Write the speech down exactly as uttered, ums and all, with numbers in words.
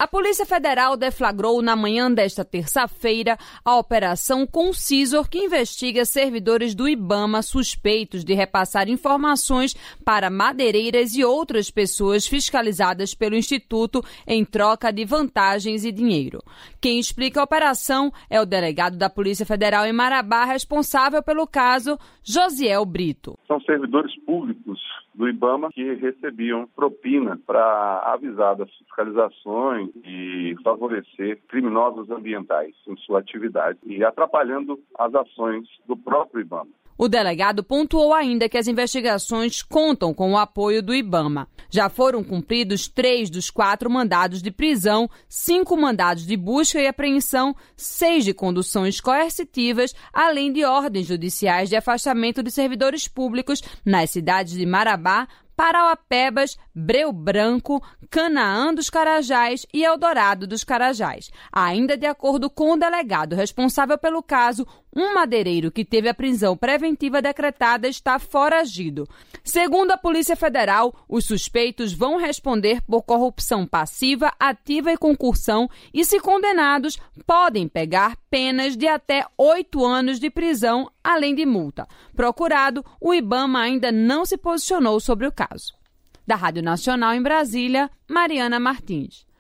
A Polícia Federal deflagrou na manhã desta terça-feira a Operação Concisor, que investiga servidores do IBAMA suspeitos de repassar informações para madeireiras e outras pessoas fiscalizadas pelo Instituto em troca de vantagens e dinheiro. Quem explica a operação é o delegado da Polícia Federal em Marabá, responsável pelo caso, Josiel Brito. São servidores públicos do IBAMA que recebiam propina para avisar das fiscalizações e favorecer criminosos ambientais em sua atividade e atrapalhando as ações do próprio IBAMA. O delegado pontuou ainda que as investigações contam com o apoio do IBAMA. Já foram cumpridos três dos quatro mandados de prisão, cinco mandados de busca e apreensão, seis de conduções coercitivas, além de ordens judiciais de afastamento de servidores públicos nas cidades de Marabá, Parauapebas, Breu Branco, Canaã dos Carajás e Eldorado dos Carajás. Ainda de acordo com o delegado responsável pelo caso, um madeireiro que teve a prisão preventiva decretada está foragido. Segundo a Polícia Federal, os suspeitos vão responder por corrupção passiva, ativa e concussão e, se condenados, podem pegar penas de até oito anos de prisão, além de multa. Procurado, o IBAMA ainda não se posicionou sobre o caso. Da Rádio Nacional em Brasília, Mariana Martins.